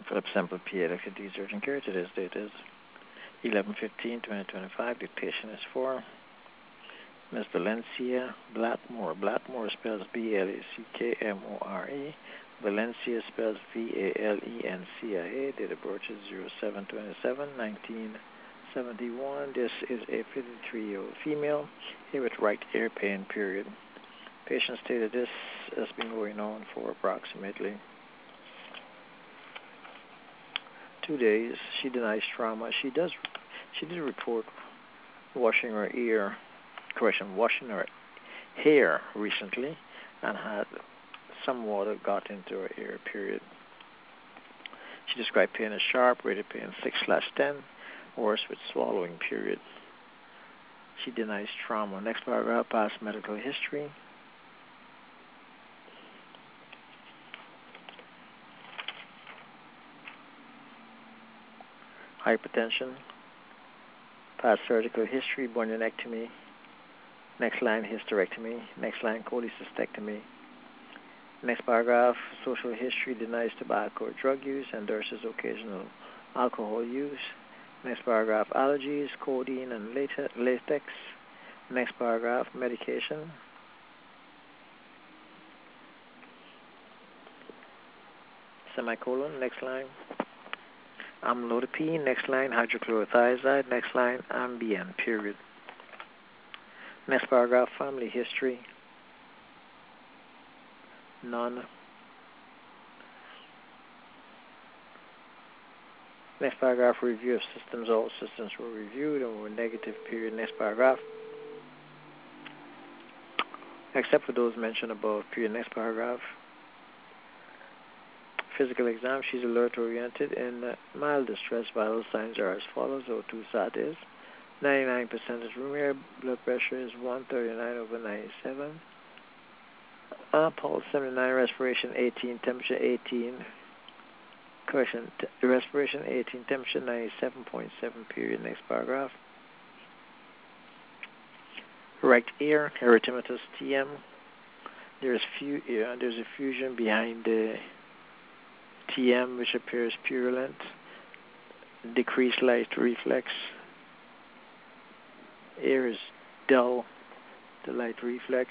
Philip Semple, PA, Electricity Surgeon Care. Today's date is 11/15/2025. The patient is for Ms. Valencia Blackmore. Blackmore spells Blackmore. Valencia spells Valencia. Date of birth is 07/27/1971. This is a 53-year-old female here with right ear pain, period. Patient stated this has been going on for approximately 2 days. She denies trauma. She did report washing her hair recently and had some water got into her ear, period. She described pain as sharp, rated pain 6/10, worse with swallowing, period. She denies trauma. Next paragraph, past medical history. Hypertension, past surgical history, bunionectomy. Next line, hysterectomy. Next line, cholecystectomy. Next paragraph, social history, denies tobacco or drug use, endorses occasional alcohol use. Next paragraph, allergies, codeine and latex. Next paragraph, medication. Semicolon, next line, amlodipine. Next line, hydrochlorothiazide. Next line, Ambien, period. Next paragraph, family history, none. Next paragraph, review of systems. All systems were reviewed and were negative, period. Next paragraph, except for those mentioned above, period. Next paragraph, physical exam. She's alert-oriented. In mild distress, vital signs are as follows. O2 sat is 99% is room air. Blood pressure is 139/97. Pulse 79. Respiration 18. Temperature 18. Correction. Respiration 18. Temperature 97.7. Period. Next paragraph. Right ear. Erythematous TM. There's a fusion behind the TM which appears purulent. Decreased light reflex. Ear is dull. The light reflex.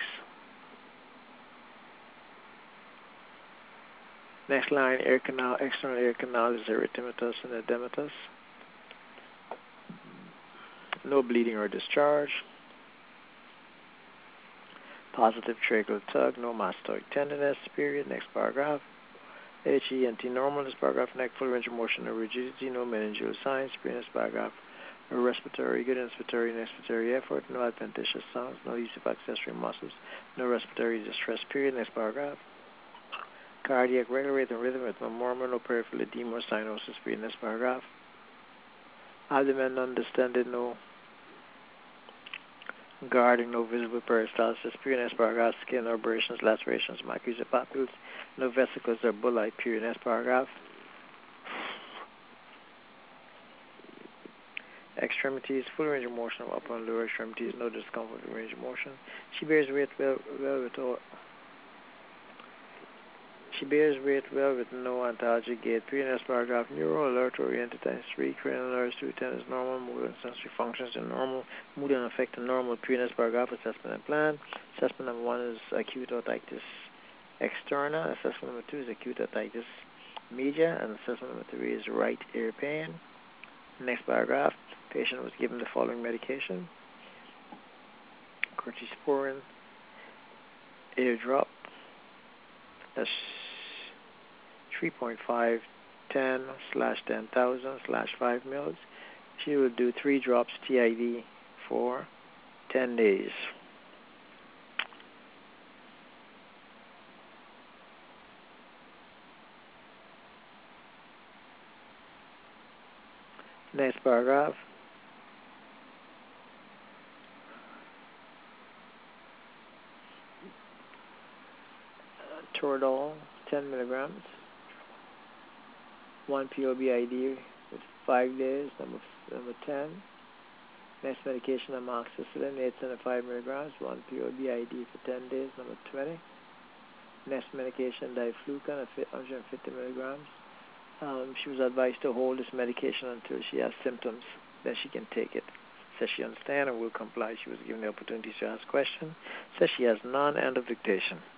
Next line, ear canal, external ear canal is erythematous and edematous. No bleeding or discharge. Positive tracheal tug, no mastoid tenderness, period. Next paragraph. HENT normal. This paragraph, neck full range of motion or rigidity, no meningeal signs, period. Next paragraph. Respiratory, good inspiratory and expiratory effort, no adventitious sounds, no use of accessory muscles, no respiratory distress, period. Next paragraph. Cardiac regular rate and rhythm with no murmur, no peripheral edema or cyanosis, period. Next paragraph. Abdomen undistended, no guarding, no visible peristalsis, period. Next paragraph. Skin abrasions, lacerations, maculae or papules, no vesicles or bullae, period. Next paragraph. Extremities, full range of motion of upper and lower extremities, no discomfort in range of motion. She bears weight well with no antalgic gait. Period. Next paragraph. Neural alert oriented times 3. Cranial nerves 210 is normal. Motor and sensory functions are normal. Mood and affect are normal. Period. Next paragraph. Assessment and plan. Assessment number 1 is acute otitis externa. Assessment number 2 is acute otitis media. And assessment number 3 is right ear pain. Next paragraph. Patient was given the following medication: corticosteroid, ear drop. That's 3.5, 10/10,000/5 mils. She will do 3 drops TID for 10 days. Next paragraph. Toradol, 10 milligrams. 1 POBID with 5 days. Number 10. Next medication, amoxicillin, 875 milligrams. 1 POBID for 10 days. Number 20. Next medication, diflucan, 150 milligrams. She was advised to hold this medication until she has symptoms that she can take it. Says she understands and will comply. She was given the opportunity to ask questions. Says she has none. End of dictation.